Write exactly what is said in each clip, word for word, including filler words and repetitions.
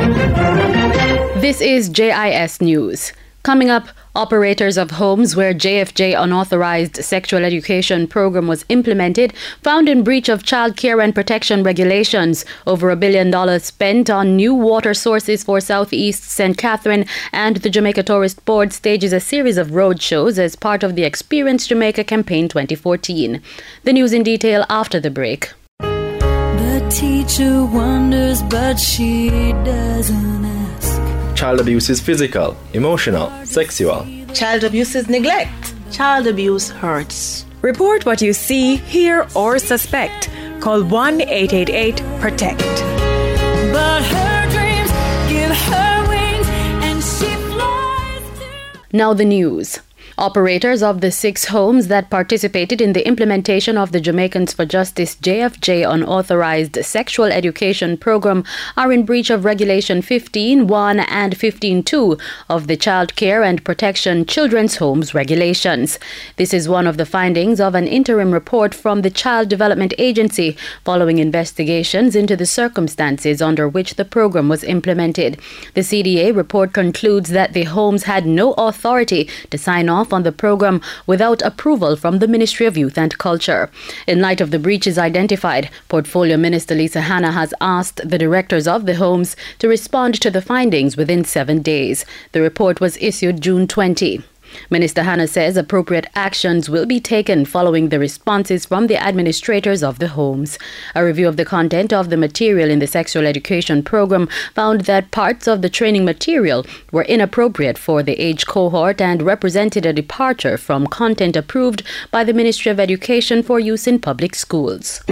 This is J I S News. Coming up, operators of homes where J F J unauthorized sexual education program was implemented found in breach of child care and protection regulations. Over a billion dollars spent on new water sources for Southeast Saint Catherine, and the Jamaica Tourist Board stages a series of road shows as part of the Experience Jamaica campaign twenty fourteen. The news in detail after the break. The teacher wonders, but she doesn't ask. Child abuse is physical, emotional, sexual. Child abuse is neglect. Child abuse hurts. Report what you see, hear, or suspect. Call one eight eight eight protect. But her dreams give her wings and she flies to... Now the news. Operators of the six homes that participated in the implementation of the Jamaicans for Justice J F J unauthorized sexual education program are in breach of Regulation fifteen one and fifteen two of the Child Care and Protection Children's Homes Regulations. This is one of the findings of an interim report from the Child Development Agency following investigations into the circumstances under which the program was implemented. The C D A report concludes that the homes had no authority to sign off on the program without approval from the Ministry of Youth and Culture. In light of the breaches identified, Portfolio Minister Lisa Hanna has asked the directors of the homes to respond to the findings within seven days. The report was issued June twentieth. Minister Hanna says appropriate actions will be taken following the responses from the administrators of the homes. A review of the content of the material in the sexual education program found that parts of the training material were inappropriate for the age cohort and represented a departure from content approved by the Ministry of Education for use in public schools.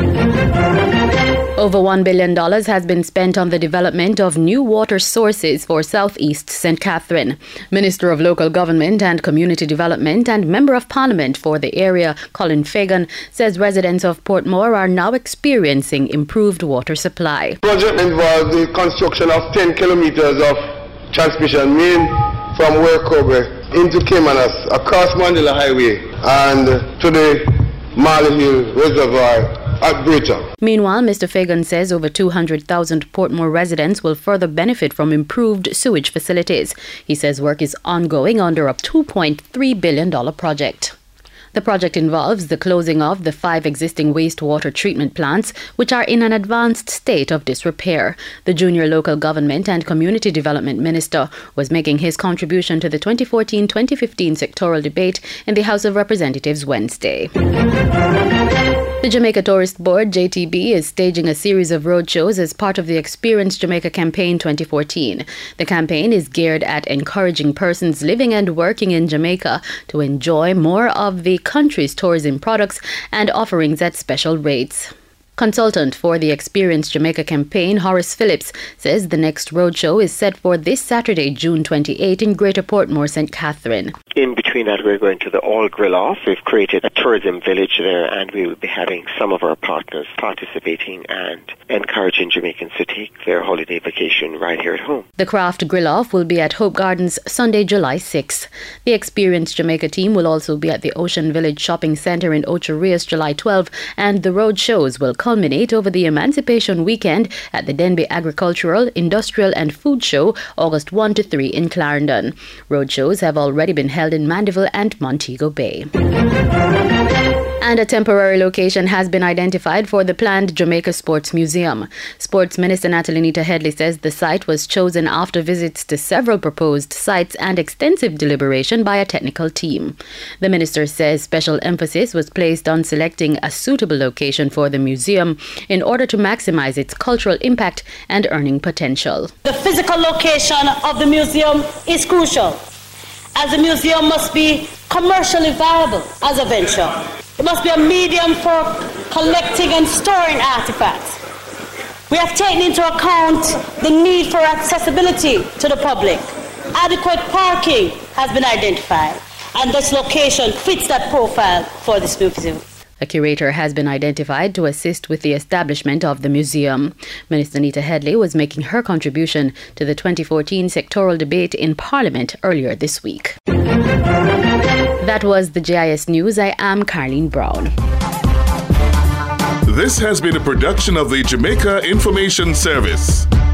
Over one billion dollars has been spent on the development of new water sources for Southeast Saint Catherine. Minister of Local Government and Community Development and Member of Parliament for the area, Colin Fagan, says residents of Portmore are now experiencing improved water supply. The project involves the construction of ten kilometers of transmission main from Wercobe into Caymanas across Mandela Highway and to the Marley Hill Reservoir at Greater. Meanwhile, Mister Fagan says over two hundred thousand Portmore residents will further benefit from improved sewage facilities. He says work is ongoing under a two point three billion dollars project. The project involves the closing of the five existing wastewater treatment plants, which are in an advanced state of disrepair. The junior local government and community development minister was making his contribution to the twenty fourteen twenty fifteen sectoral debate in the House of Representatives Wednesday. The Jamaica Tourist Board, J T B, is staging a series of roadshows as part of the Experience Jamaica campaign twenty fourteen. The campaign is geared at encouraging persons living and working in Jamaica to enjoy more of the country's tourism products and offerings at special rates. Consultant for the Experience Jamaica campaign, Horace Phillips, says the next roadshow is set for this Saturday, June twenty-eighth in Greater Portmore, Saint Catherine. In between that, we're going to the All Grill Off. We've created a tourism village there, and we will be having some of our partners participating and encouraging Jamaicans to take their holiday vacation right here at home. The Craft Grill Off will be at Hope Gardens Sunday, July sixth. The Experience Jamaica team will also be at the Ocean Village Shopping Centre in Ocho Rios July twelfth, and the road shows will culminate over the Emancipation Weekend at the Denby Agricultural, Industrial and Food Show August first to third in Clarendon. Road shows have already been held in Mandeville and Montego Bay. And a temporary location has been identified for the planned Jamaica Sports Museum. Sports Minister Natalie Nita Headley says the site was chosen after visits to several proposed sites and extensive deliberation by a technical team. The minister says special emphasis was placed on selecting a suitable location for the museum in order to maximize its cultural impact and earning potential. The physical location of the museum is crucial, as the museum must be commercially viable as a venture. It must be a medium for collecting and storing artifacts. We have taken into account the need for accessibility to the public. Adequate parking has been identified, and this location fits that profile for this museum. A curator has been identified to assist with the establishment of the museum. Minister Nita Headley was making her contribution to the twenty fourteen sectoral debate in Parliament earlier this week. That was the J I S News. I am Carleen Brown. This has been a production of the Jamaica Information Service.